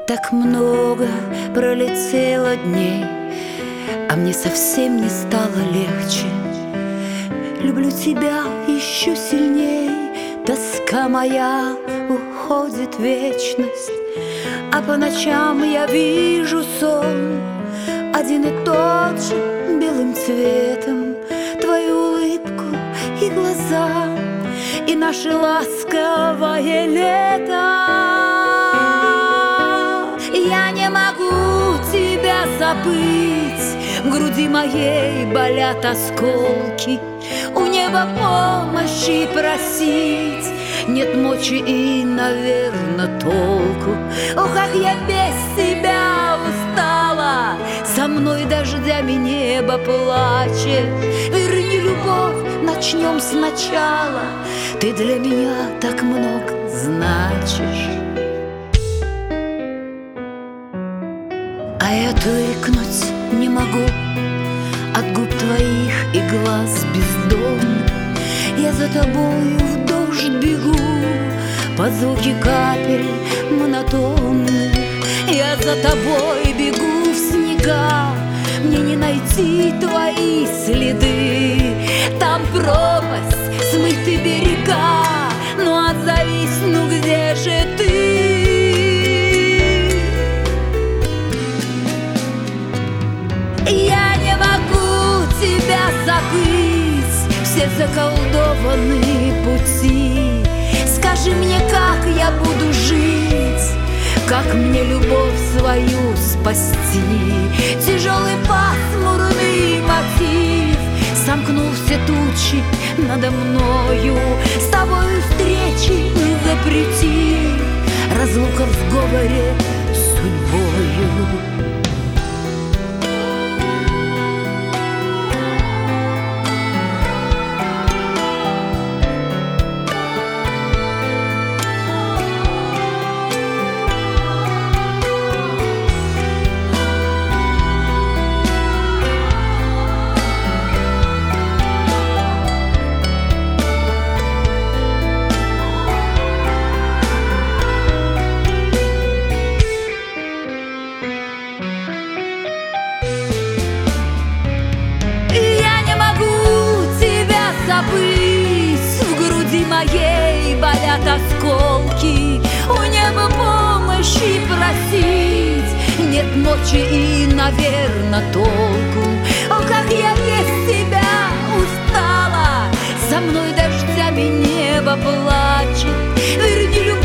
Так много пролетело дней, а мне совсем не стало легче. Люблю тебя еще сильней, тоска моя уходит в вечность. А по ночам я вижу сон, один и тот же белым цветом, твою улыбку и глаза, и наше ласковое лето. Я не могу тебя забыть, в груди моей болят осколки. У неба помощи просить нет мочи и, наверно, толку. О, как я без тебя устала, со мной дождями небо плачет. Верни любовь, начнем сначала, ты для меня так много значишь. А я отвыкнуть не могу от губ твоих и глаз бездонных. Я за тобою в дождь бегу, под звуки капель монотонных. Я за тобой бегу в снега, мне не найти твои следы. Там пропасть, смыты берега, ну отзовись, ну где же ты? Я не могу тебя забыть, все заколдованные пути. Скажи мне, как я буду жить, как мне любовь свою спасти. Тяжелый пасмурный мотив сомкнул все тучи надо мною. С тобою встречи запрети, разлука в сговоре с судьбою. В груди моей болят осколки, у неба помощи просить нет мочи и, наверно, толку. О, как я без тебя устала, со мной дождями небо плачет. Верни любовь,